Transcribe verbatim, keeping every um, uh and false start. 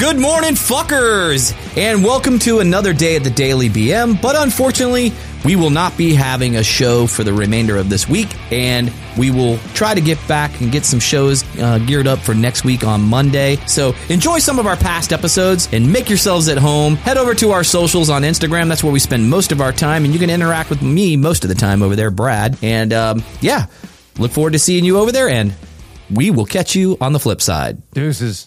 Good morning, fuckers, and welcome to another day at the Daily B M, but unfortunately, we will not be having a show for the remainder of this week, and we will try to get back and get some shows uh, geared up for next week on Monday. So enjoy some of our past episodes and make yourselves at home. Head over to our socials on Instagram. That's where we spend most of our time, and you can interact with me most of the time over there, Brad. And um, yeah, look forward to seeing you over there, and we will catch you on the flip side. Deuces.